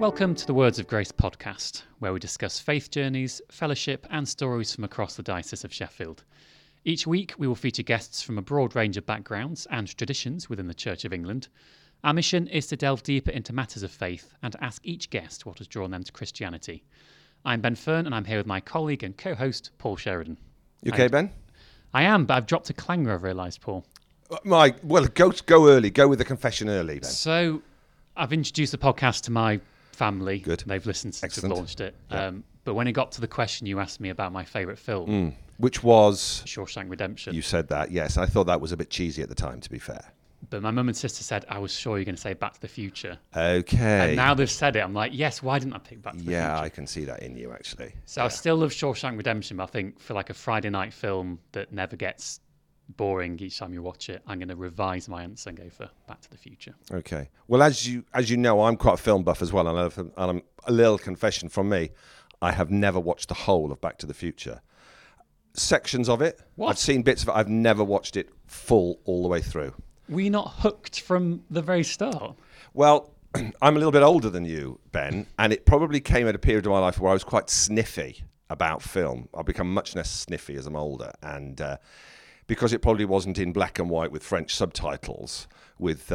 Welcome to the Words of Grace podcast, where we discuss faith journeys, fellowship, and stories from across the Diocese of Sheffield. Each week, we will feature guests from a broad range of backgrounds and traditions within the Church of England. Our mission is to delve deeper into matters of faith and to ask each guest what has drawn them to Christianity. I'm Ben Fern, and I'm here with my colleague and co-host, Paul Sheridan. You okay, Ben? I am, but I've dropped a clanger, I've realised, Paul. Go early. Go with the confession early, then. So, I've introduced the podcast to my family. Good. They've listened since we've launched it. Yeah. But when it got to the question you asked me about my favourite film, Which was... Shawshank Redemption. You said that, yes. I thought that was a bit cheesy at the time, to be fair. But my mum and sister said, I was sure you were going to say Back to the Future. Okay. And now they've said it, I'm like, yes, why didn't I pick Back to the Future? Yeah, I can see that in you, actually. So I still love Shawshank Redemption, but I think for like a Friday night film that never gets boring each time you watch it, I'm going to revise my answer and go for Back to the Future. Okay. Well, as you know, I'm quite a film buff as well, and I'm a little confession from me. I have never watched the whole of Back to the Future. Sections of it. What? I've seen bits of it. I've never watched it full all the way through. Were you not hooked from the very start? Well, I'm a little bit older than you, Ben, and it probably came at a period of my life where I was quite sniffy about film. I've become much less sniffy as I'm older, and because it probably wasn't in black and white with French subtitles, with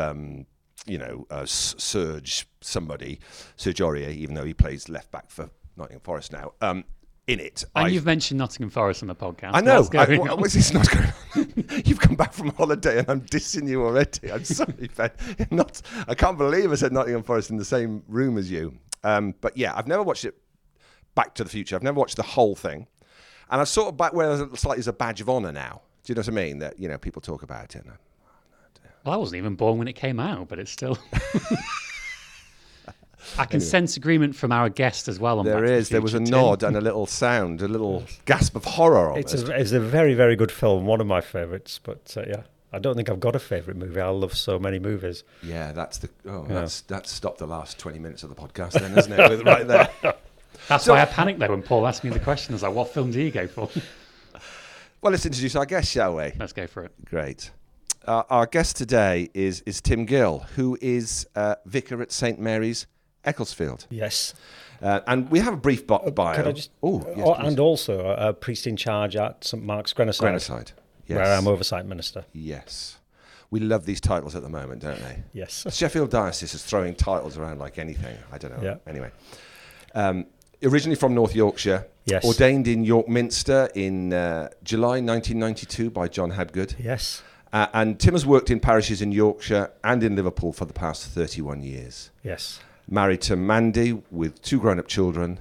Serge Aurier, even though he plays left back for Nottingham Forest now, in it. And you've mentioned Nottingham Forest on the podcast. I know. What's this not going on? You've come back from holiday and I'm dissing you already. I'm sorry, Ben. I can't believe I said Nottingham Forest in the same room as you. But yeah, I've never watched it Back to the Future. I've never watched the whole thing. And I've sort of back where it's like as a badge of honour now. Do you know what I mean? That, people talk about it. Well, I wasn't even born when it came out, but it's still... I can sense agreement from our guest as well. On there is. There was a nod and a little sound, a little gasp of horror almost. It's a very, very good film. One of my favourites. But yeah, I don't think I've got a favourite movie. I love so many movies. Yeah, that's stopped the last 20 minutes of the podcast then, isn't it? Right there. That's why I panicked though when Paul asked me the question. I was like, what film do you go for? Well, let's introduce our guest, shall we? Let's go for it. Great. Our guest today is Tim Gill, who is vicar at St Mary's, Ecclesfield. Yes. And we have a brief bio. Can I just... yes, and also a priest in charge at St Mark's Grenoside. Yes. Where I'm oversight minister. Yes. We love these titles at the moment, don't they? Yes. Sheffield Diocese is throwing titles around like anything. I don't know. Yeah. Anyway. Originally from North Yorkshire. Yes. Ordained in York Minster in July 1992 by John Hadgood. Yes. And Tim has worked in parishes in Yorkshire and in Liverpool for the past 31 years. Yes. Married to Mandy with 2 grown-up children.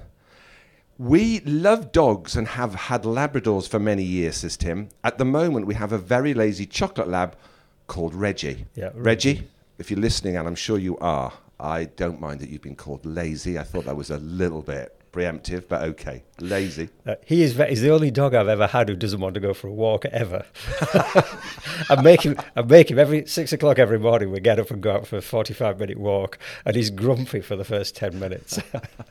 We love dogs and have had Labradors for many years, says Tim. At the moment, we have a very lazy chocolate lab called Reggie. Yeah, Reggie, if you're listening, and I'm sure you are, I don't mind that you've been called lazy. I thought that was a little bit preemptive, but okay, lazy. He's the only dog I've ever had who doesn't want to go for a walk ever. I make him every 6 o'clock every morning. We get up and go out for a 45-minute walk, and he's grumpy for the first 10 minutes.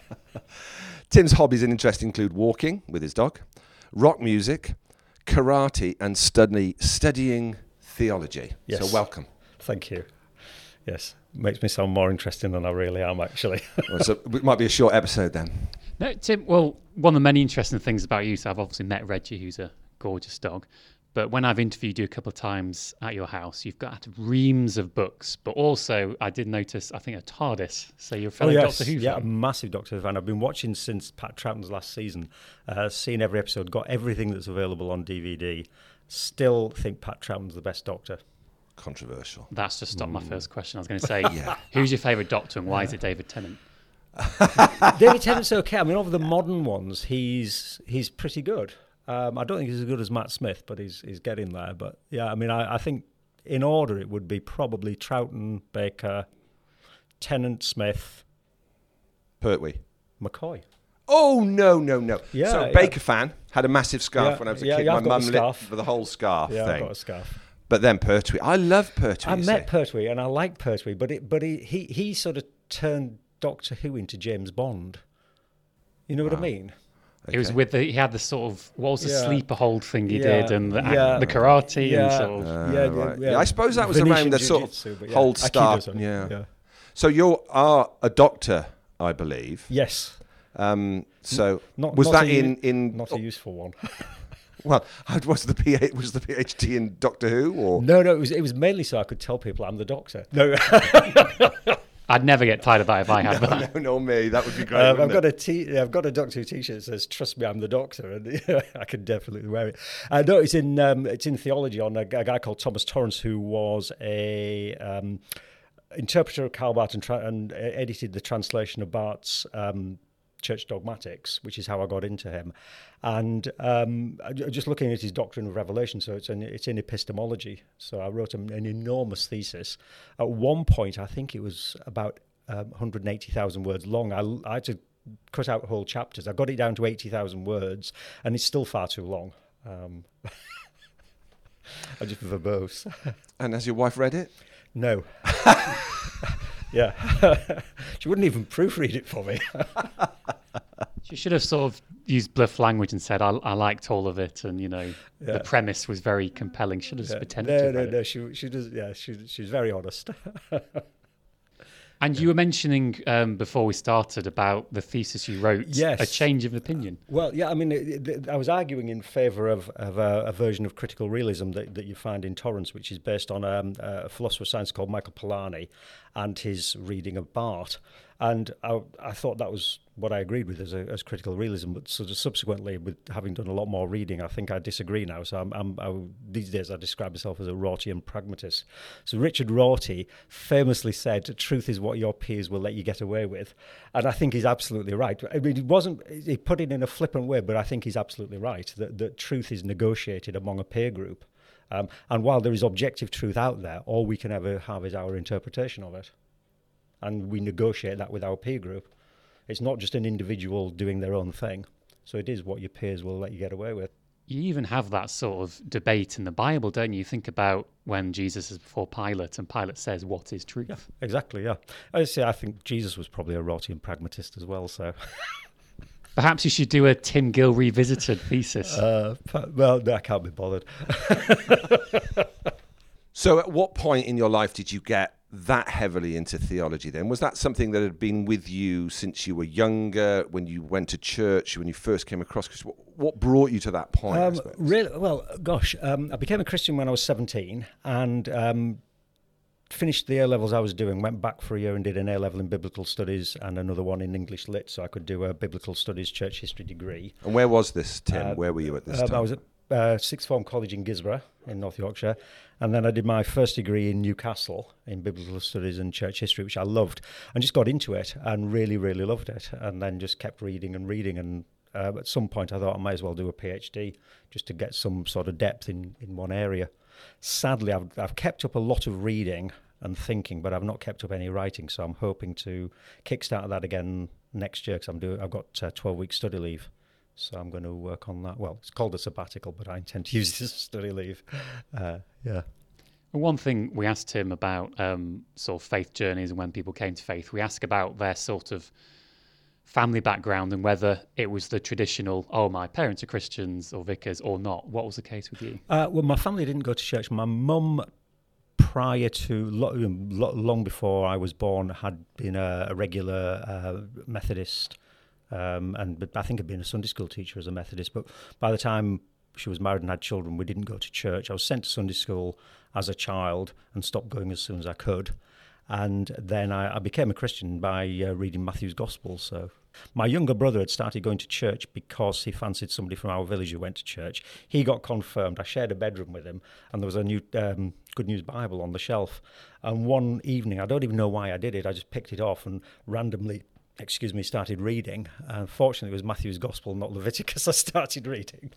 Tim's hobbies and interests include walking with his dog, rock music, karate, and studying theology. Yes. So welcome. Thank you. Yes, makes me sound more interesting than I really am, actually. Well, so it might be a short episode then. No, Tim, well, one of the many interesting things about you, so I've obviously met Reggie, who's a gorgeous dog, but when I've interviewed you a couple of times at your house, you've got reams of books, but also I did notice, I think, a TARDIS, so you're a fellow Doctor Who fan. Yeah, a massive Doctor Who fan. I've been watching since Pat Troughton's last season, seen every episode, got everything that's available on DVD, still think Pat Troughton's the best Doctor. Controversial. That's just stopped my first question. I was going to say, who's your favourite Doctor and why is it David Tennant? David Tennant's okay. I mean, of the modern ones, he's pretty good. I don't think he's as good as Matt Smith, but he's getting there. But yeah, I mean, I think in order it would be probably Troughton, Baker, Tennant, Smith, Pertwee, McCoy. Oh, no. Yeah, so Baker fan, had a massive scarf when I was a kid. My mum lit for the whole scarf thing. I've got a scarf. But then Pertwee. I love Pertwee. I met Pertwee and I like Pertwee, but he sort of turned Doctor Who into James Bond. You know what I mean? Okay. It was he had the sort of, what was the sleeper hold thing he did and the karate and sort of. Right. I suppose that was Venetian around the sort of hold staff. Yeah. So you are a doctor I believe. Yes. So Not, was not that a, in not a useful one. well, was the PhD in Doctor Who or No, it was mainly so I could tell people I'm the Doctor. No. I'd never get tired of that if I had that. no, me. That would be great. I've got a Doctor Who T-shirt that says "Trust me, I'm the Doctor," and I could definitely wear it. No, it's in theology on a guy called Thomas Torrance, who was a interpreter of Karl Barth and edited the translation of Barth's Church Dogmatics, which is how I got into him. And just looking at his Doctrine of Revelation, so it's in epistemology. So I wrote an enormous thesis. At one point, I think it was about 180,000 words long. I had to cut out whole chapters. I got it down to 80,000 words, and it's still far too long. I just verbose. And has your wife read it? No. Yeah. She wouldn't even proofread it for me. She should have sort of used bluff language and said, I liked all of it, and, the premise was very compelling. Should have pretended to. No, she does, yeah, she's very honest. And you were mentioning before we started about the thesis you wrote, Yes. a change of opinion. Well, yeah, I mean, I was arguing in favour of a version of critical realism that you find in Torrance, which is based on a philosopher of science called Michael Polanyi and his reading of Barth. And I thought that was what I agreed with as critical realism, but sort of subsequently, with having done a lot more reading, I think I disagree now. So these days I describe myself as a Rorthian pragmatist. So Richard Rorty famously said, "Truth is what your peers will let you get away with," and I think he's absolutely right. I mean, he put it in a flippant way, but I think he's absolutely right that truth is negotiated among a peer group, and while there is objective truth out there, all we can ever have is our interpretation of it. And we negotiate that with our peer group. It's not just an individual doing their own thing. So it is what your peers will let you get away with. You even have that sort of debate in the Bible, don't you? Think about when Jesus is before Pilate and Pilate says, "What is truth?" Yeah, exactly, yeah. I think Jesus was probably a Rortian pragmatist as well, so... Perhaps you should do a Tim Gill revisited thesis. Well, no, I can't be bothered. So at what point in your life did you get that heavily into theology then? Was that something that had been with you since you were younger, when you went to church, when you first came across? Because what brought you to that point, I suppose? Really, well, gosh, I became a Christian when I was 17 and finished the A-levels I was doing, went back for a year and did an A-level in Biblical Studies and another one in English Lit, so I could do a Biblical Studies Church History degree. And where was this, Tim? Where were you at this time? I was at Sixth Form College in Gisborough in North Yorkshire, and then I did my first degree in Newcastle in Biblical Studies and Church History, which I loved, and just got into it and really, really loved it, and then just kept reading, and at some point I thought I might as well do a PhD just to get some sort of depth in one area. Sadly, I've kept up a lot of reading and thinking, but I've not kept up any writing, so I'm hoping to kickstart that again next year, because I've got 12-week study leave. So I'm going to work on that. Well, it's called a sabbatical, but I intend to use it as study leave. Yeah. One thing we asked him about sort of faith journeys and when people came to faith, we asked about their sort of family background and whether it was the traditional, my parents are Christians or vicars or not. What was the case with you? Well, my family didn't go to church. My mum, prior to, long before I was born, had been a regular Methodist. But I think I'd been a Sunday school teacher as a Methodist. But by the time she was married and had children, we didn't go to church. I was sent to Sunday school as a child and stopped going as soon as I could. And then I became a Christian by reading Matthew's Gospel. So my younger brother had started going to church because he fancied somebody from our village who went to church. He got confirmed. I shared a bedroom with him, and there was a new Good News Bible on the shelf. And one evening, I don't even know why I did it, I just picked it off and randomly started reading. Fortunately, it was Matthew's Gospel, not Leviticus, I started reading.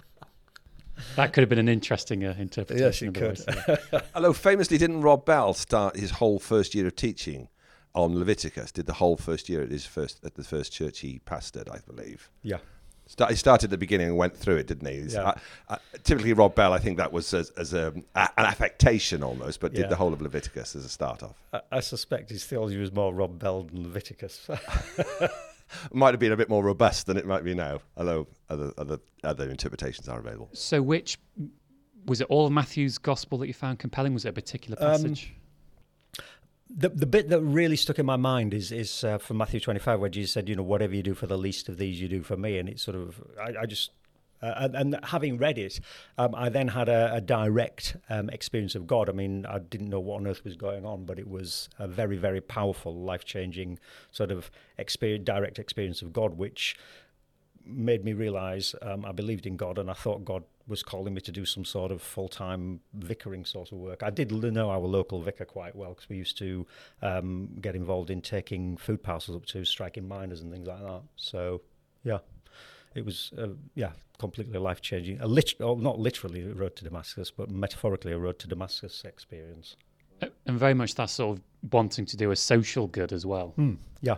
That could have been an interesting interpretation. Yes, it could. Although famously, didn't Rob Bell start his whole first year of teaching on Leviticus? Did the whole first year at the first church he pastored, I believe. Yeah. He started at the beginning and went through it, didn't he? Yeah. Typically, Rob Bell, I think that was as an affectation almost, but did the whole of Leviticus as a start-off. I suspect his theology was more Rob Bell than Leviticus. Might have been a bit more robust than it might be now, although other interpretations are available. So was it all of Matthew's Gospel that you found compelling? Was it a particular passage? The bit that really stuck in my mind is from Matthew 25, where Jesus said, whatever you do for the least of these, you do for me. And it's sort of, I just, and having read it, I then had a direct experience of God. I mean, I didn't know what on earth was going on, but it was a very, very powerful, life-changing sort of direct experience of God, which made me realise I believed in God, and I thought God was calling me to do some sort of full-time vicaring sort of work. I did know our local vicar quite well, because we used to get involved in taking food parcels up to striking miners and things like that. So, yeah, it was, completely life-changing. Not literally a road to Damascus, but metaphorically a road to Damascus experience. And very much that sort of wanting to do a social good as well. Yeah.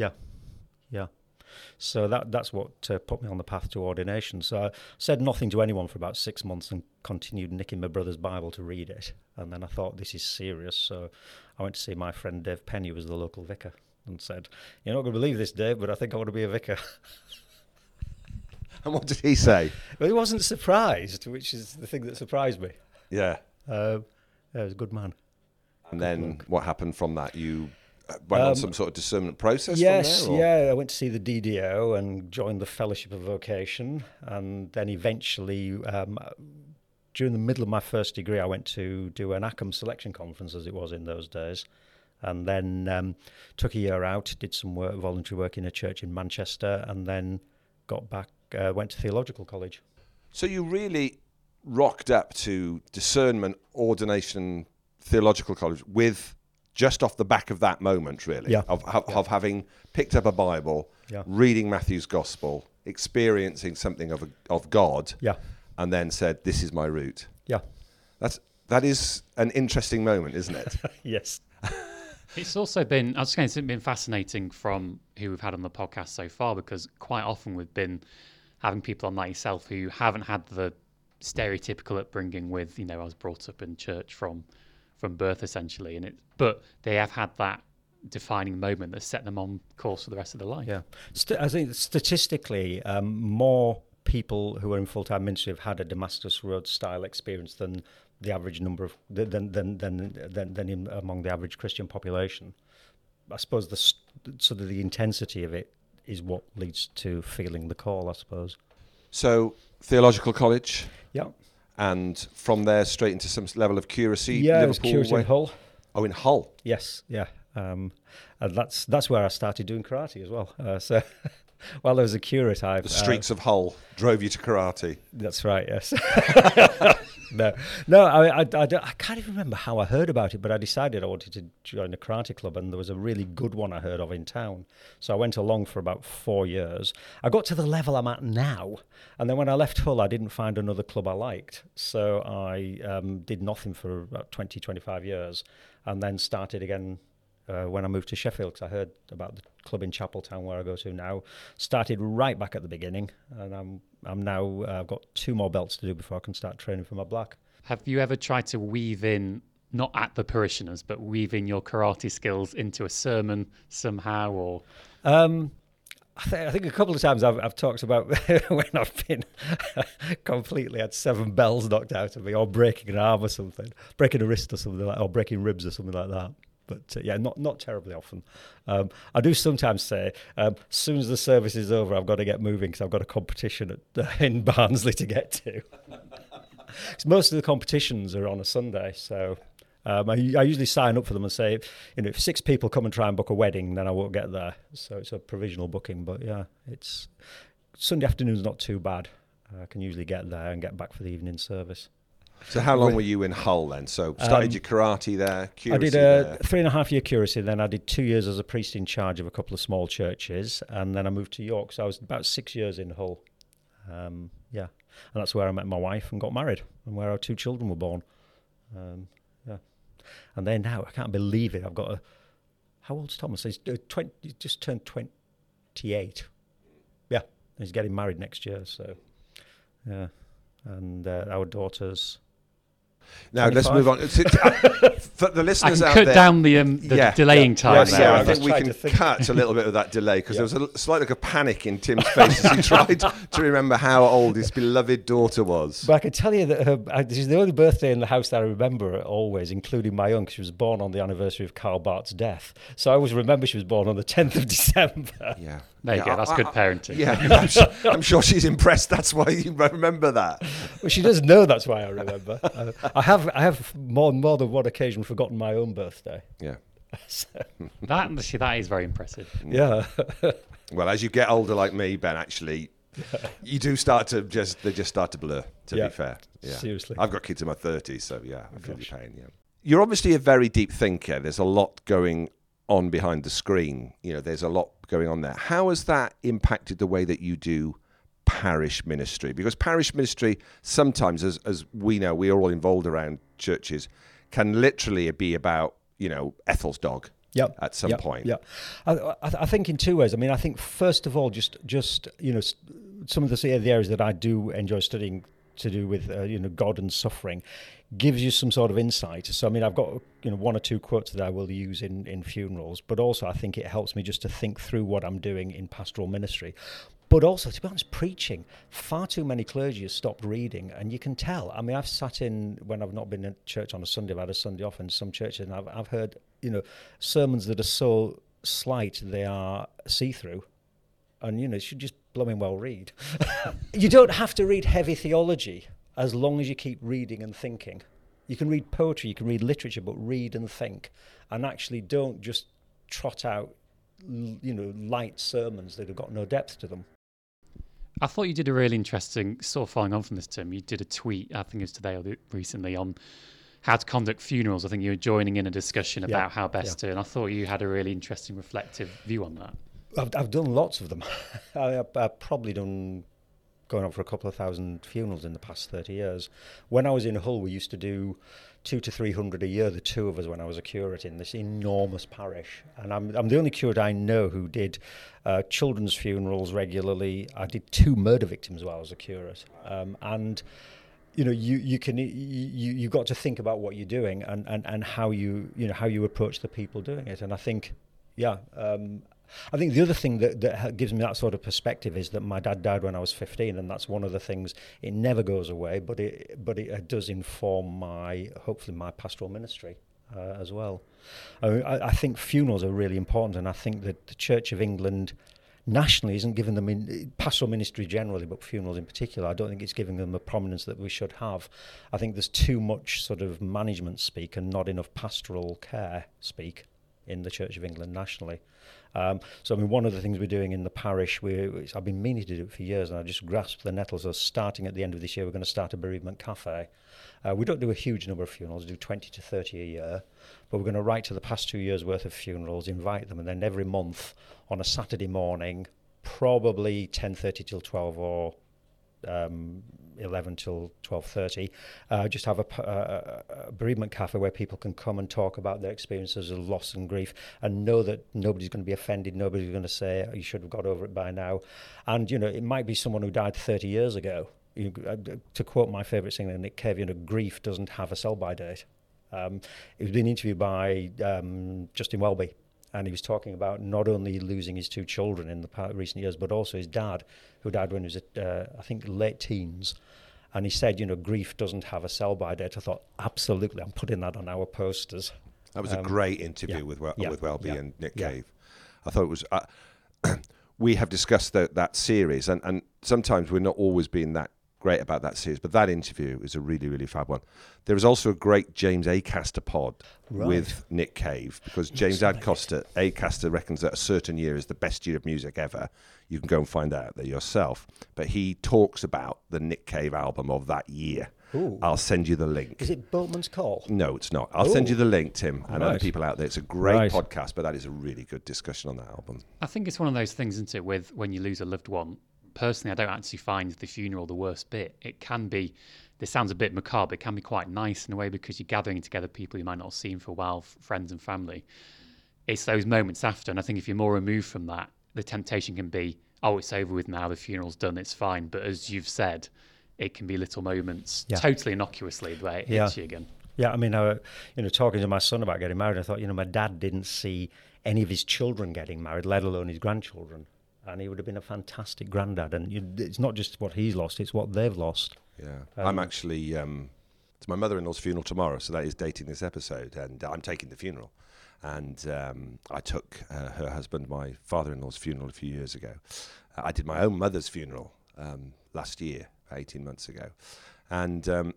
So that's what put me on the path to ordination. So I said nothing to anyone for about 6 months and continued nicking my brother's Bible to read it. And then I thought, this is serious. So I went to see my friend Dave Penny, who was the local vicar, and said, "You're not going to believe this, Dave, but I think I want to be a vicar." And what did he say? Well, he wasn't surprised, which is the thing that surprised me. Yeah. He was a good man. And then what happened from that? You went on some sort of discernment process Yes, from there? yeah. I went to see the DDO and joined the Fellowship of Vocation. And then eventually, during the middle of my first degree, I went to do an ACCM selection conference, as it was in those days. And then took a year out, did some work, voluntary work in a church in Manchester, and then got back, went to theological college. So you really rocked up to discernment, ordination, theological college with just off the back of that moment, really, of having picked up a Bible, reading Matthew's Gospel, experiencing something of God, and then said, "This is my route." Yeah. That is an interesting moment, isn't it? Yes. It's also been, I was saying, it's been fascinating from who we've had on the podcast so far, because quite often we've been having people on like yourself who haven't had the stereotypical upbringing with, I was brought up in church from birth essentially, but they have had that defining moment that set them on course for the rest of their life. Yeah, I think statistically, more people who are in full-time ministry have had a Damascus Road style experience than the average number of than among the average Christian population. I suppose the intensity of it is what leads to feeling the call, I suppose. So theological college. Yeah. And from there straight into some level of curacy. Yeah, Liverpool it was curacy in Hull. Oh, in Hull. Yes, yeah. And that's where I started doing karate as well. So while I was a curate, the streets of Hull drove you to karate. That's right. Yes. No. I can't even remember how I heard about it, but I decided I wanted to join a karate club, and there was a really good one I heard of in town. So I went along for about 4 years. I got to the level I'm at now, and then when I left Hull, I didn't find another club I liked. So I did nothing for about 25 years, and then started again when I moved to Sheffield, because I heard about the club in Chapeltown where I go to now. Started right back at the beginning, and I'm now, I've got 2 more belts to do before I can start training for my black. Have you ever tried to weave in, not at the parishioners, but weave in your karate skills into a sermon somehow, or? I think a couple of times I've talked about when I've been completely had 7 bells knocked out of me, or breaking an arm or something, breaking a wrist or something like that, or breaking ribs or something like that. But not terribly often. I do sometimes say, as soon as the service is over, I've got to get moving because I've got a competition in Barnsley to get to. Most of the competitions are on a Sunday, so I usually sign up for them and say, if 6 people come and try and book a wedding, then I won't get there. So it's a provisional booking. But yeah, it's Sunday afternoon's not too bad. I can usually get there and get back for the evening service. So how long were you in Hull then? So started your karate there, curacy I did there. 3.5 year curacy, then I did 2 years as a priest in charge of a couple of small churches, and then I moved to York. So I was about 6 years in Hull. And that's where I met my wife and got married, and where our 2 children were born. And then now, I can't believe it, I've got how old's Thomas? He's just turned 28. Yeah, he's getting married next year, so yeah. And our daughter's Now let's 25? move on. For the I listeners can out cut there, down the delaying time yeah, there. I was think we trying can to think. cut a little bit of that delay because there was a slight look of panic in Tim's face as he tried to remember how old his beloved daughter was. But I can tell you that this is the only birthday in the house that I remember always, including my own, 'cause she was born on the anniversary of Karl Barth's death. So I always remember she was born on the 10th of December. Yeah. There you go. That's good parenting. Yeah, I'm sure she's impressed. That's why you remember that. Well, she does know that's why I remember. I have more than one occasion forgotten my own birthday. Yeah. So, That is very impressive. yeah. Well, as you get older like me, Ben, actually, you do start to they just start to blur, to Yeah. be fair. Yeah. Seriously. I've got kids in my 30s, so yeah, I feel your pain, yeah. You're obviously a very deep thinker. There's a lot going on behind the screen. You know, there's a lot going on there. How has that impacted the way that you do parish ministry? Because parish ministry sometimes, as we know, we are all involved around churches, can literally be about, Ethel's dog. Yep. At some point. Yeah, I think in two ways. I mean, I think first of all, just some of the areas that I do enjoy studying to do with God and suffering gives you some sort of insight. So I mean, I've got one or two quotes that I will use in funerals, but also I think it helps me just to think through what I'm doing in pastoral ministry. But also, to be honest, preaching, far too many clergy have stopped reading, and you can tell. I mean, I've sat in, when I've not been in church on a Sunday, I've had a Sunday off in some churches, and I've heard, sermons that are so slight they are see-through, and, you should just blooming well read. You don't have to read heavy theology as long as you keep reading and thinking. You can read poetry, you can read literature, but read and think, and actually don't just trot out, light sermons that have got no depth to them. I thought you did a really interesting, sort of following on from this, Tim, you did a tweet, I think it was today or recently, on how to conduct funerals. I think you were joining in a discussion about how best to, and I thought you had a really interesting, reflective view on that. I've done lots of them. I've probably done going on for a couple of thousand funerals in the past 30 years. When I was in Hull, we used to do 200 to 300 a year, the two of us, when I was a curate in this enormous parish. And I'm the only curate I know who did children's funerals regularly. I did 2 murder victims while I was a curate. And you got to think about what you're doing and how you approach the people doing it. And I think, I think the other thing that gives me that sort of perspective is that my dad died when I was 15, and that's one of the things. It never goes away, but it does inform hopefully my pastoral ministry as well. I think funerals are really important, and I think that the Church of England nationally isn't giving them, in pastoral ministry generally, but funerals in particular, I don't think it's giving them the prominence that we should have. I think there's too much sort of management speak and not enough pastoral care speak in the Church of England nationally. So I mean, one of the things we're doing in the parish, I've been meaning to do it for years, and I just grasped the nettle. So starting at the end of this year, we're going to start a bereavement cafe. We don't do a huge number of funerals, we do 20 to 30 a year, but we're going to write to the past 2 years' worth of funerals, invite them, and then every month on a Saturday morning, probably 10:30 till 12 or 11 till 12:30, just have a bereavement cafe where people can come and talk about their experiences of loss and grief, and know that nobody's going to be offended, nobody's going to say, you should have got over it by now. And, it might be someone who died 30 years ago. To quote my favourite singer, Nick Cave, grief doesn't have a sell-by date. He was being interviewed by Justin Welby, and he was talking about not only losing his 2 children in the recent years, but also his dad, who died when he was I think, late teens. And he said, grief doesn't have a sell-by date. I thought, absolutely, I'm putting that on our posters. That was a great interview with Welby and Nick Cave. I thought it was... we have discussed that series, and sometimes we're not always being that great about that series, but that interview is a really, really fab one. There is also a great James Acaster pod with Nick Cave, because James Acaster reckons that a certain year is the best year of music ever. You can go and find out there yourself. But he talks about the Nick Cave album of that year. Ooh. I'll send you the link. Is it Boatman's Call? No, it's not. I'll send you the link, Tim, and other people out there. It's a great podcast, but that is a really good discussion on that album. I think it's one of those things, isn't it, with when you lose a loved one. Personally, I don't actually find the funeral the worst bit. It can be, this sounds a bit macabre, it can be quite nice in a way, because you're gathering together people you might not have seen for a while, friends and family. It's those moments after, and I think if you're more removed from that, the temptation can be, oh, it's over with now, the funeral's done, it's fine. But as you've said, it can be little moments, Yeah. totally innocuously, where it hits you again. Yeah, I mean, talking to my son about getting married, I thought, my dad didn't see any of his children getting married, let alone his grandchildren. And he would have been a fantastic granddad. And it's not just what he's lost, it's what they've lost. Yeah. I'm actually, it's my mother-in-law's funeral tomorrow, so that is dating this episode, and I'm taking the funeral. And I took her husband, my father-in-law's funeral a few years ago. I did my own mother's funeral last year, 18 months ago. And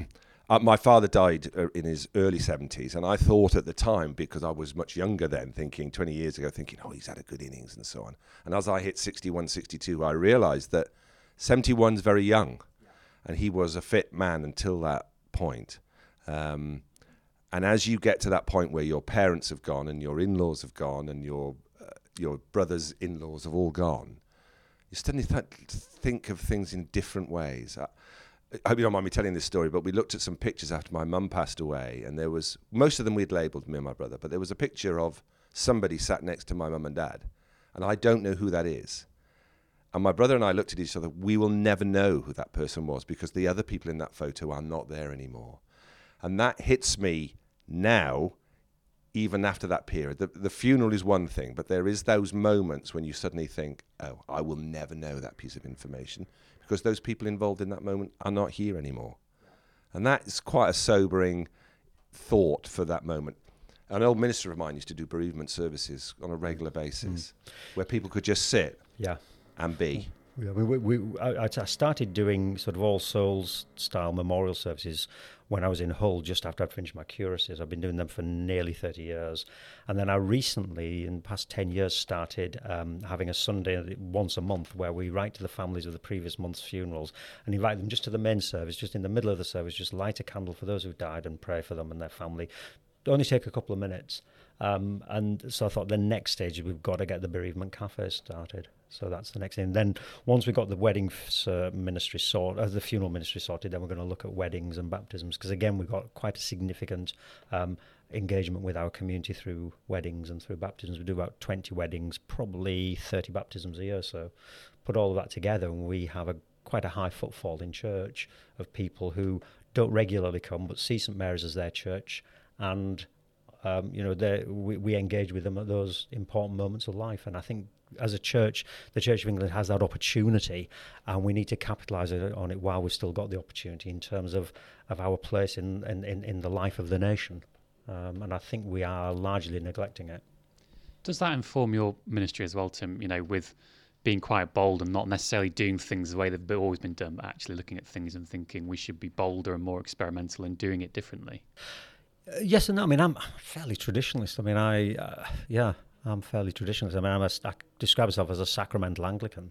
my father died in his early 70s, and I thought at the time, because I was much younger then, 20 years ago, oh, he's had a good innings and so on. And as I hit 61, 62, I realised that 71's very young, and he was a fit man until that point. And as you get to that point where your parents have gone and your in-laws have gone and your brother's in-laws have all gone, you suddenly think of things in different ways. I hope you don't mind me telling this story, but we looked at some pictures after my mum passed away, and there was, most of them we'd labelled, me and my brother, but there was a picture of somebody sat next to my mum and dad, and I don't know who that is. And my brother and I looked at each other. We will never know who that person was because the other people in that photo are not there anymore. And that hits me now, even after that period. The funeral is one thing, but there is those moments when you suddenly think, oh, I will never know that piece of information because those people involved in that moment are not here anymore. And that is quite a sobering thought for that moment. An old minister of mine used to do bereavement services on a regular basis where people could just sit and be. Yeah, I started doing sort of All Souls style memorial services when I was in Hull just after I'd finished my curacies. I've been doing them for nearly 30 years. And then I recently, in the past 10 years, started having a Sunday once a month where we write to the families of the previous month's funerals and invite them just to the main service, just in the middle of the service, just light a candle for those who've died and pray for them and their family. Only take a couple of minutes. And so I thought the next stage, we've got to get the bereavement cafe started. So that's the next thing. Then once we got the wedding ministry sorted, the funeral ministry sorted, then we're going to look at weddings and baptisms. Because again, we've got quite a significant engagement with our community through weddings and through baptisms. We do about 20 weddings, probably 30 baptisms a year. So put all of that together and we have quite a high footfall in church of people who don't regularly come but see St Mary's as their church. And we engage with them at those important moments of life. And I think as a church, the Church of England has that opportunity, and we need to capitalise on it while we've still got the opportunity in terms of our place in the life of the nation. And I think we are largely neglecting it. Does that inform your ministry as well, Tim? With being quite bold and not necessarily doing things the way they've always been done, but actually looking at things and thinking we should be bolder and more experimental and doing it differently? Yes and no. I mean, I'm fairly traditionalist. I mean, I'm fairly traditionalist. I mean, I describe myself as a sacramental Anglican.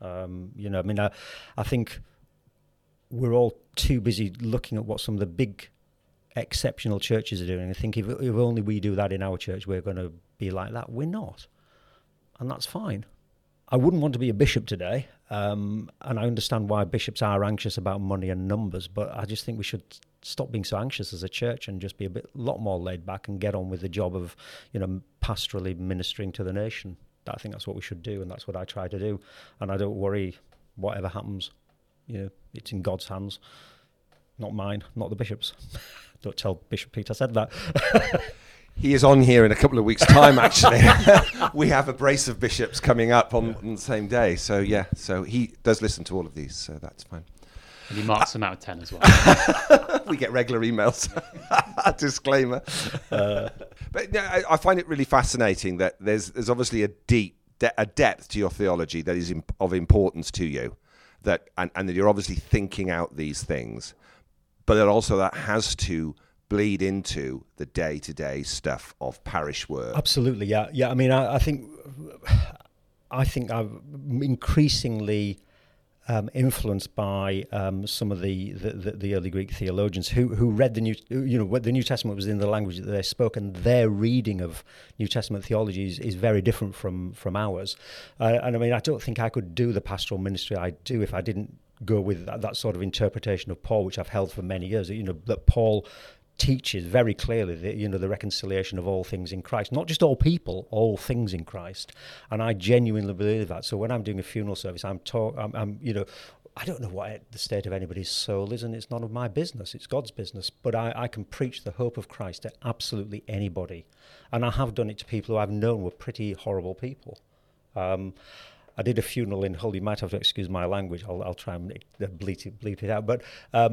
I think we're all too busy looking at what some of the big exceptional churches are doing. I think if only we do that in our church, we're going to be like that. We're not. And that's fine. I wouldn't want to be a bishop today, and I understand why bishops are anxious about money and numbers, but I just think we should stop being so anxious as a church and just be a lot more laid back and get on with the job of, pastorally ministering to the nation. I think that's what we should do, and that's what I try to do. And I don't worry whatever happens. It's in God's hands, not mine, not the bishop's. Don't tell Bishop Pete I said that. He is on here in a couple of weeks' time, actually. We have a brace of bishops coming up on the same day. So he does listen to all of these, so that's fine. And he marks them out of 10 as well. We get regular emails. Disclaimer. But I find it really fascinating that there's obviously a depth to your theology that is of importance to you, and that you're obviously thinking out these things, but that has to bleed into the day-to-day stuff of parish work. Absolutely, yeah. I mean, I think I'm increasingly influenced by some of the early Greek theologians who read the New Testament was in the language that they spoke, and their reading of New Testament theology is very different from ours. And I mean, I don't think I could do the pastoral ministry I do if I didn't go with that sort of interpretation of Paul, which I've held for many years. That Paul teaches very clearly the reconciliation of all things in Christ, not just all people, all things in Christ, and I genuinely believe that. So when I'm doing a funeral service, I'm I don't know what the state of anybody's soul is, and it's none of my business. It's God's business. But I can preach the hope of Christ to absolutely anybody. And I have done it to people who I've known were pretty horrible people. I did a funeral in Hull. You might have to excuse my language. I'll try and bleep it out. But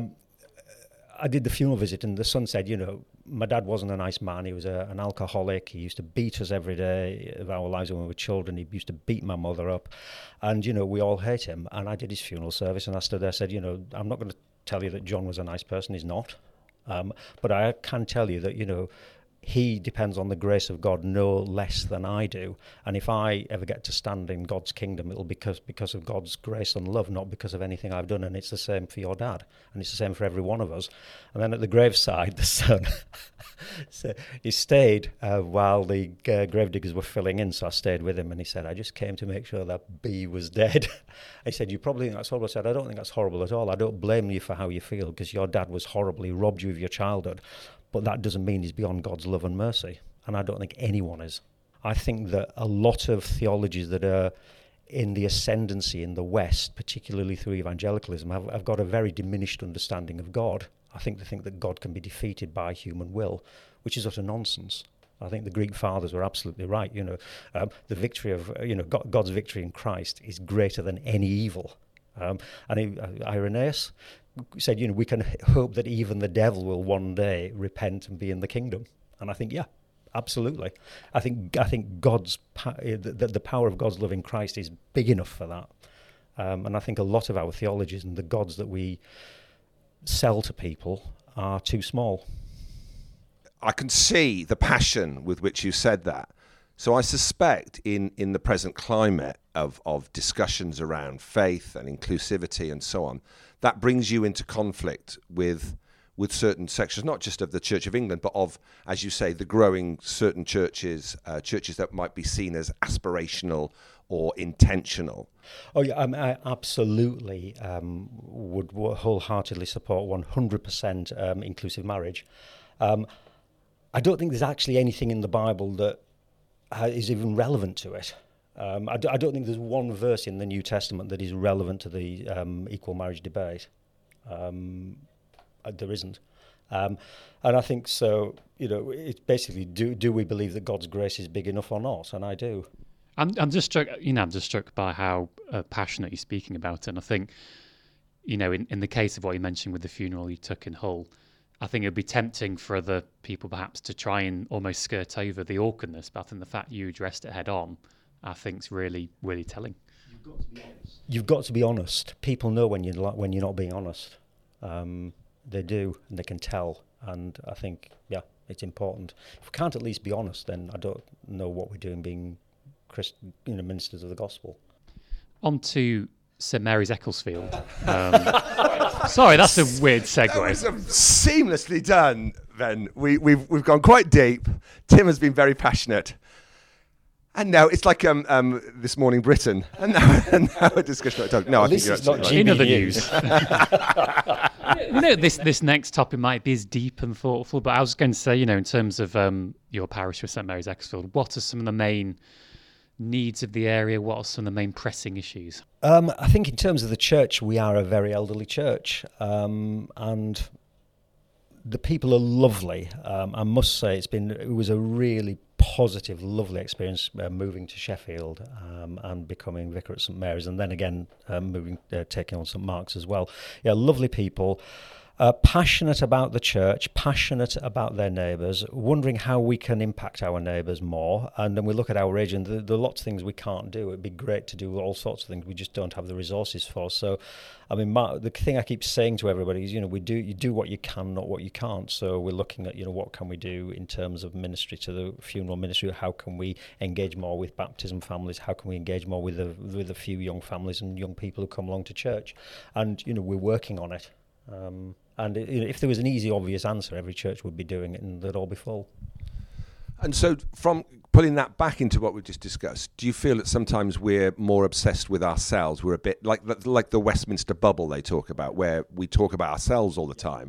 I did the funeral visit, and the son said, my dad wasn't a nice man. He was an alcoholic. He used to beat us every day of our lives when we were children. He used to beat my mother up. And, we all hate him. And I did his funeral service, and I stood there and said, I'm not going to tell you that John was a nice person. He's not. But I can tell you that, he depends on the grace of God no less than I do. And if I ever get to stand in God's kingdom, it'll be because of God's grace and love, not because of anything I've done. And it's the same for your dad. And it's the same for every one of us. And then at the graveside, the son, so he stayed while the gravediggers were filling in. So I stayed with him, and he said, I just came to make sure that B was dead. He said, you probably think that's horrible. I said, I don't think that's horrible at all. I don't blame you for how you feel, because your dad was horrible. He robbed you of your childhood. But that doesn't mean he's beyond God's love and mercy. And I don't think anyone is. I think that a lot of theologies that are in the ascendancy in the West, particularly through evangelicalism, have got a very diminished understanding of God. I think they think that God can be defeated by human will, which is utter nonsense. I think the Greek fathers were absolutely right. The victory of, God's victory in Christ is greater than any evil. And Irenaeus said, we can hope that even the devil will one day repent and be in the kingdom. And I think, yeah, absolutely. I think the power of God's love in Christ is big enough for that. And I think a lot of our theologies and the gods that we sell to people are too small. I can see the passion with which you said that. So I suspect in the present climate of discussions around faith and inclusivity and so on, that brings you into conflict with certain sections, not just of the Church of England, but of, as you say, the growing certain churches that might be seen as aspirational or intentional. Oh yeah, I absolutely would wholeheartedly support 100% inclusive marriage. I don't think there's actually anything in the Bible that is even relevant to it. I don't think there's one verse in the New Testament that is relevant to the equal marriage debate. There isn't. And I think so, it's basically, do we believe that God's grace is big enough or not? And I do. I'm just struck by how passionate you're speaking about it. And I think, in the case of what you mentioned with the funeral you took in Hull, I think it would be tempting for other people perhaps to try and almost skirt over the awkwardness, but I think the fact you addressed it head on, I think is really, really telling. You've got to be honest. People know when you're not being honest. They do, and they can tell. And I think, yeah, it's important. If we can't at least be honest, then I don't know what we're doing being ministers of the gospel. On to St Mary's Ecclesfield. Sorry, that's a weird segue. That was seamlessly done, Ben. We've gone quite deep. Tim has been very passionate. And now it's like This Morning Britain. And now a discussion about No, I think you're absolutely right. In other news. This next topic might be as deep and thoughtful, but I was going to say, in terms of your parish with St Mary's Ecclesfield, what are some of the main needs of the area? What are some of the main pressing issues? I think in terms of the church, we are a very elderly church, and the people are lovely. I must say it was a really positive, lovely experience moving to Sheffield and becoming vicar at St Mary's, and then again taking on St Mark's as well. Yeah, lovely people. Passionate about the church, passionate about their neighbours, wondering how we can impact our neighbours more. And then we look at our age, and there are lots of things we can't do. It'd be great to do all sorts of things we just don't have the resources for. So, I mean, the thing I keep saying to everybody is, you do what you can, not what you can't. So we're looking at, what can we do in terms of ministry to the funeral ministry? How can we engage more with baptism families? How can we engage more with a few young families and young people who come along to church? And, we're working on it. And if there was an easy, obvious answer, every church would be doing it and they'd all be full. And so from pulling that back into what we just discussed, do you feel that sometimes we're more obsessed with ourselves? We're a bit like the Westminster bubble they talk about, where we talk about ourselves all the time,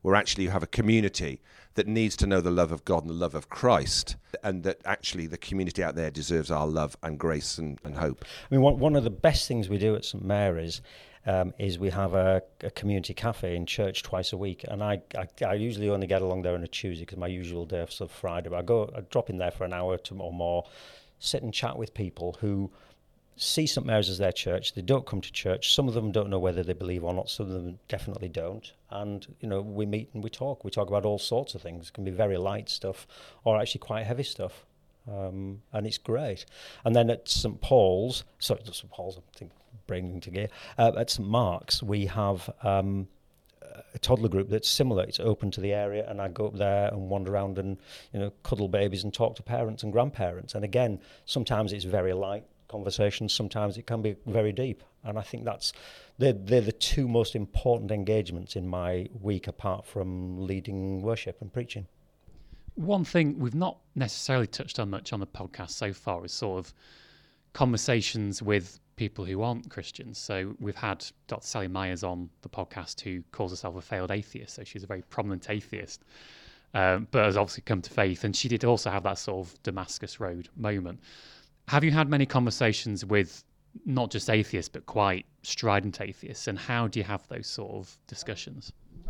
where actually you have a community that needs to know the love of God and the love of Christ, and that actually the community out there deserves our love and grace and hope. I mean, one of the best things we do at St Mary's is we have a community cafe in church twice a week, and I usually only get along there on a Tuesday because my usual day is Friday, but I drop in there for an hour or more, sit and chat with people who see St Mary's as their church. They don't come to church. Some of them don't know whether they believe or not. Some of them definitely don't. And, we meet and we talk. We talk about all sorts of things. It can be very light stuff or actually quite heavy stuff. And it's great. And then at St Paul's, I think bringing to gear, at St Mark's, we have a toddler group that's similar. It's open to the area, and I go up there and wander around and, cuddle babies and talk to parents and grandparents. And again, sometimes it's very light conversations, sometimes it can be very deep, and I think they're the two most important engagements in my week, apart from leading worship and preaching. One thing we've not necessarily touched on much on the podcast so far is sort of conversations with people who aren't Christians. So we've had Dr. Sally Myers on the podcast, who calls herself a failed atheist, so she's a very prominent atheist, but has obviously come to faith, and she did also have that sort of Damascus Road moment. Have you had many conversations with not just atheists, but quite strident atheists? And how do you have those sort of discussions?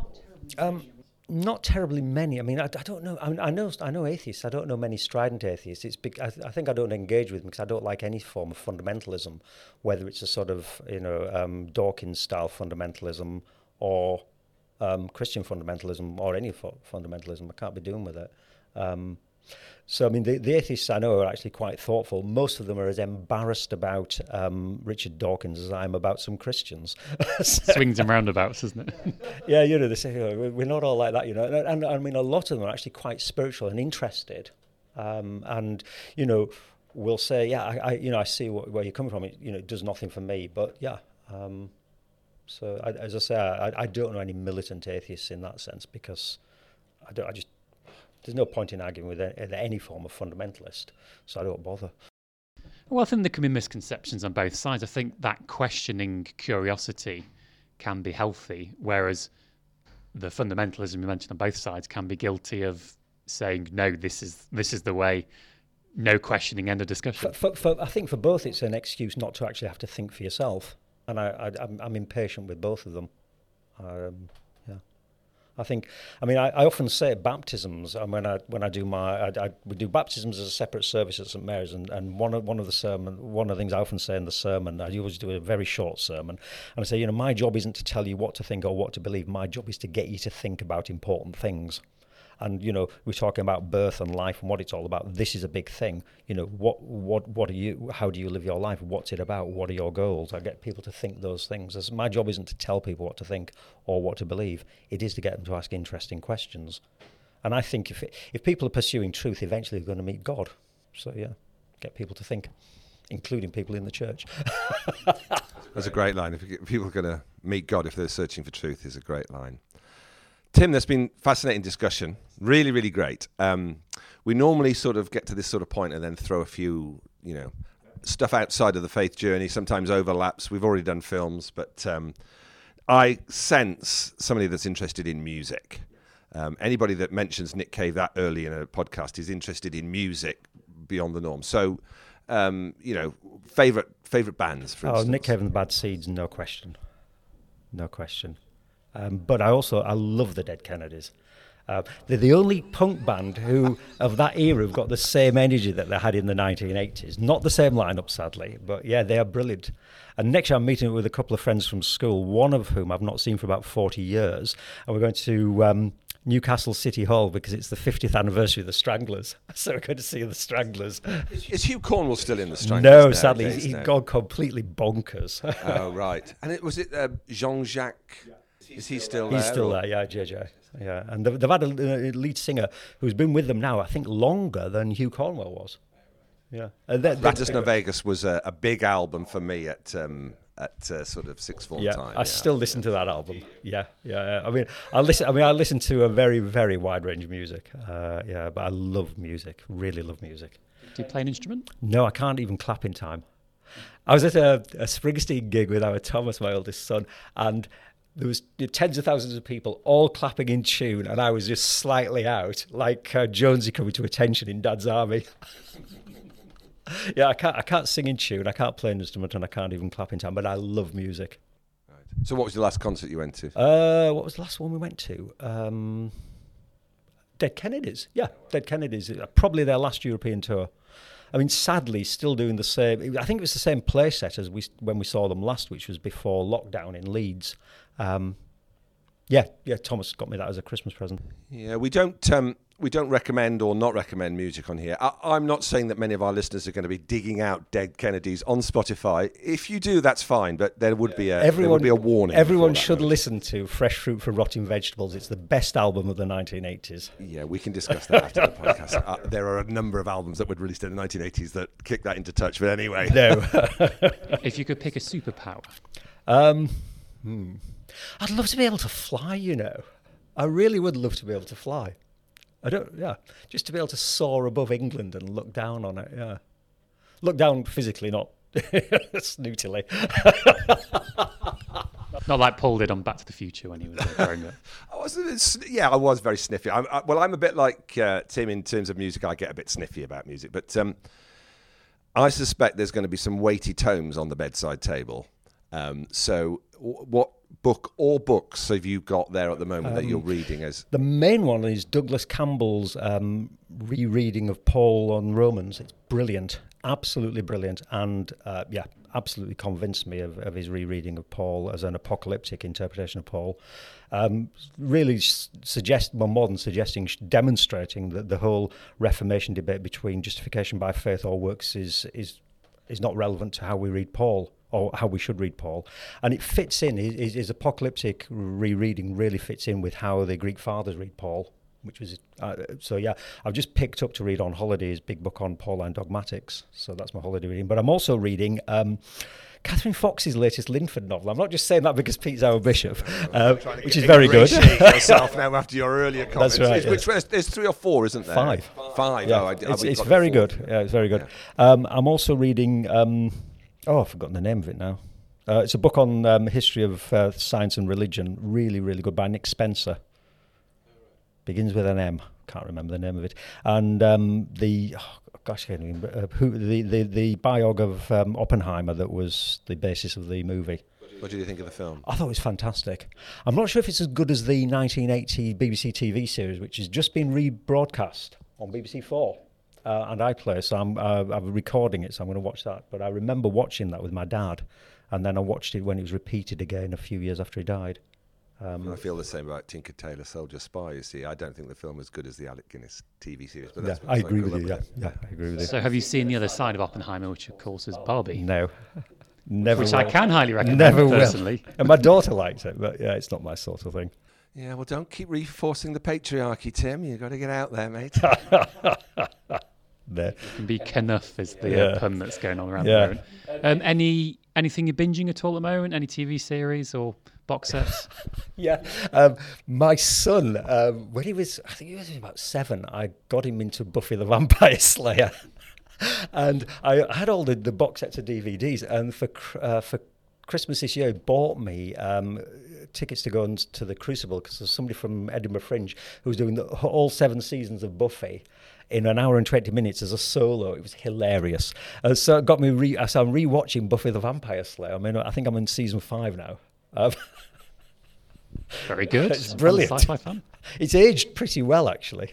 Not terribly many. I mean, I don't know. I know atheists. I don't know many strident atheists. I think I don't engage with them because I don't like any form of fundamentalism, whether it's a sort of Dawkins style fundamentalism or Christian fundamentalism or any fundamentalism. I can't be doing with it. So, I mean, the atheists I know are actually quite thoughtful. Most of them are as embarrassed about Richard Dawkins as I am about some Christians. Swings and roundabouts, isn't it? Yeah, they say, we're not all like that, And I mean, a lot of them are actually quite spiritual and interested. And, will say, I see where you're coming from. It does nothing for me. But, yeah. So, as I say, I don't know any militant atheists in that sense, because there's no point in arguing with any form of fundamentalist, so I don't bother. Well, I think there can be misconceptions on both sides. I think that questioning curiosity can be healthy, whereas the fundamentalism you mentioned on both sides can be guilty of saying, no, this is the way, no questioning, end of discussion. I think for both it's an excuse not to actually have to think for yourself, and I'm impatient with both of them. I often say baptisms, and when I do we do baptisms as a separate service at St Mary's, and one of the things I often say in the sermon, I always do a very short sermon, and I say, my job isn't to tell you what to think or what to believe. My job is to get you to think about important things. And we're talking about birth and life and what it's all about. This is a big thing. What are you? How do you live your life? What's it about? What are your goals? I get people to think those things. My job isn't to tell people what to think or what to believe. It is to get them to ask interesting questions. And I think if people are pursuing truth, eventually they're going to meet God. So yeah, get people to think, including people in the church. That's a great line. If people are going to meet God if they're searching for truth, is a great line. Tim, there's been fascinating discussion. Really, really great. We normally sort of get to this sort of point and then throw a few, stuff outside of the faith journey, sometimes overlaps. We've already done films, but I sense somebody that's interested in music. Anybody that mentions Nick Cave that early in a podcast is interested in music beyond the norm. So, favourite bands, for instance. Nick Cave and the Bad Seeds, no question. No question. But I love the Dead Kennedys. They're the only punk band who, of that era, have got the same energy that they had in the 1980s. Not the same lineup, sadly, but yeah, they are brilliant. And next year I'm meeting with a couple of friends from school, one of whom I've not seen for about 40 years, and we're going to Newcastle City Hall because it's the 50th anniversary of the Stranglers. So we're going to see the Stranglers. Is Hugh Cornwell still in the Stranglers? No, sadly, he's gone completely bonkers. Oh, right. And was it Jean-Jacques? Is he still there? He's still there, yeah, JJ. Yeah, and they've had a lead singer who's been with them now, I think, longer than Hugh Cornwell was. Yeah. Rattlesnake Vegas was a big album for me at sort of sixth form time. I still listen to that album. Yeah. I mean, I listen to a very, very wide range of music. But I love music. Really love music. Do you play an instrument? No, I can't even clap in time. I was at a Springsteen gig with our Thomas, my oldest son, and there was tens of thousands of people all clapping in tune, and I was just slightly out, like Jonesy coming to attention in Dad's Army. Yeah, I can't sing in tune, I can't play an instrument, and I can't even clap in time, but I love music. Right. So what was the last concert you went to? What was the last one we went to? Dead Kennedys. Yeah, Dead Kennedys. Probably their last European tour. I mean, sadly, still doing the same. I think it was the same play set as when we saw them last, which was before lockdown in Leeds. Yeah, Thomas got me that as a Christmas present. Yeah, we don't recommend or not recommend music on here. I'm not saying that many of our listeners are going to be digging out Dead Kennedys on Spotify. If you do, that's fine, but there would be a warning. Everyone should listen to Fresh Fruit for Rotting Vegetables. It's the best album of the 1980s. Yeah, we can discuss that after the podcast. There are a number of albums that were released in the 1980s that kick that into touch, but anyway. No. If you could pick a superpower. I'd love to be able to fly, you know. I really would love to be able to fly. Just to be able to soar above England and look down on it, yeah. Look down physically, not snootily. Not like Paul did on Back to the Future when he was growing up. I was very sniffy. I'm a bit like Tim in terms of music. I get a bit sniffy about music, but I suspect there's going to be some weighty tomes on the bedside table. So what book or books have you got there at the moment that you're reading? The main one is Douglas Campbell's rereading of Paul on Romans. It's brilliant, absolutely brilliant, and absolutely convinced me of his rereading of Paul as an apocalyptic interpretation of Paul. Really demonstrating that the whole Reformation debate between justification by faith or works is not relevant to how we read Paul, or how we should read Paul. And it fits in, his apocalyptic rereading really fits in with how the Greek fathers read Paul, which was, I've just picked up to read on holiday his big book on Pauline dogmatics, so that's my holiday reading. But I'm also reading Catherine Fox's latest Linford novel. I'm not just saying that because Pete's our bishop, which is very good. Yourself now after your earlier comments. That's right. There's 3 or 4, isn't there? 5. 5. Yeah. Oh, it's very good. Yeah, it's very good. Yeah. I'm also reading... I've forgotten the name of it now. It's a book on history of science and religion. Really, really good, by Nick Spencer. Begins with an M. Can't remember the name of it. And the biog of Oppenheimer that was the basis of the movie. What did you think of the film? I thought it was fantastic. I'm not sure if it's as good as the 1980 BBC TV series, which has just been rebroadcast on BBC 4. And iPlayer, so I'm recording it, so I'm going to watch that. But I remember watching that with my dad, and then I watched it when it was repeated again a few years after he died. I feel the same about Tinker Tailor Soldier Spy, you see. I don't think the film is as good as the Alec Guinness TV series. But that's I agree with you, I agree with you. So have you seen the other side of Oppenheimer, which of course is Barbie? No. Never Which will. I can highly recommend personally. Will. And my daughter likes it, but yeah, it's not my sort of thing. Yeah, well, don't keep reinforcing the patriarchy, Tim. You've got to get out there, mate. There. Be Kenough is the pun that's going on around the moment. Anything you're binging at all at the moment? Any TV series or box sets? Yeah. My son, when he was about 7, I got him into Buffy the Vampire Slayer. And I had all the box sets of DVDs, and for Christmas this year, he bought me tickets to go to the Crucible, because there's somebody from Edinburgh Fringe who was doing all 7 seasons of Buffy in an hour and 20 minutes as a solo. It was hilarious. So it got me, so I'm rewatching Buffy the Vampire Slayer. I mean, I think I'm in season 5 now. Very good. It's brilliant. Sci-fi fan. It's aged pretty well, actually.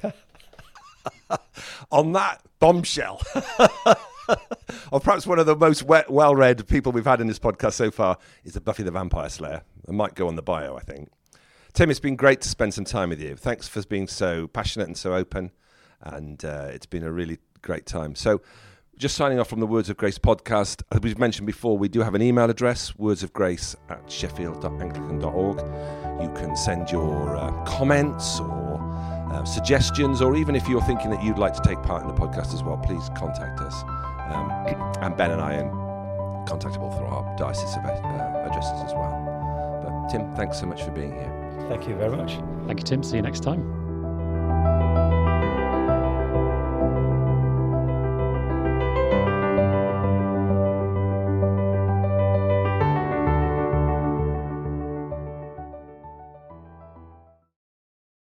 On that bombshell, or perhaps one of the most well-read people we've had in this podcast so far is the Buffy the Vampire Slayer. It might go on the bio, I think. Tim, it's been great to spend some time with you. Thanks for being so passionate and so open, and it's been a really great time. So just signing off from the Words of Grace podcast. As we've mentioned before, we do have an email address, wordsofgrace@sheffield.anglican.org. You can send your comments or suggestions, or even if you're thinking that you'd like to take part in the podcast as well, please contact us. And Ben and I are contactable through our diocese addresses as well. But Tim, thanks so much for being here. Thank you very much. Thank you, Tim. See you next time.